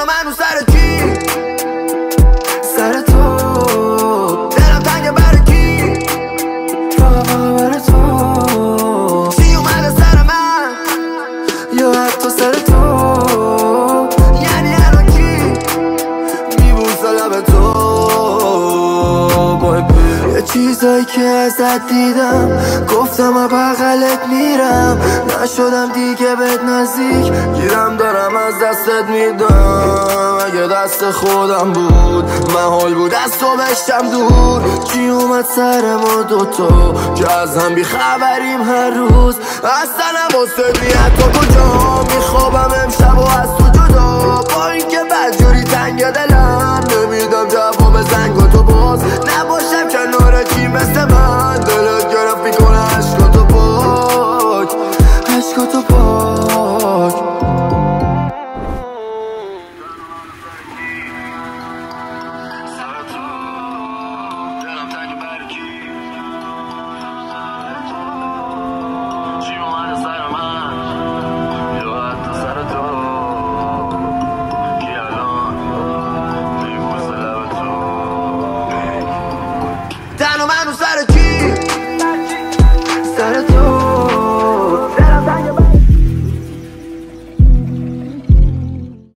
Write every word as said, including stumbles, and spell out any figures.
منو سر کی؟ سر تو دلم تنگه برای کی؟ فقط فقط برای تو چی اومده سر من یا حتی سر تو؟ یعنی الان کی میبوسه لب تو؟ یه چیزایی که ازت دیدم گفتم بغلت میرم، نشدم دیگه بهت نزدیک، گیرم دارم از دستت میدم. اگه دست خودم بود محال بود از تو بشتم دور. چی اومد سر ما دوتا که از هم بیخبریم هر روز؟ اصلا واسه نیت تو کجا میخوام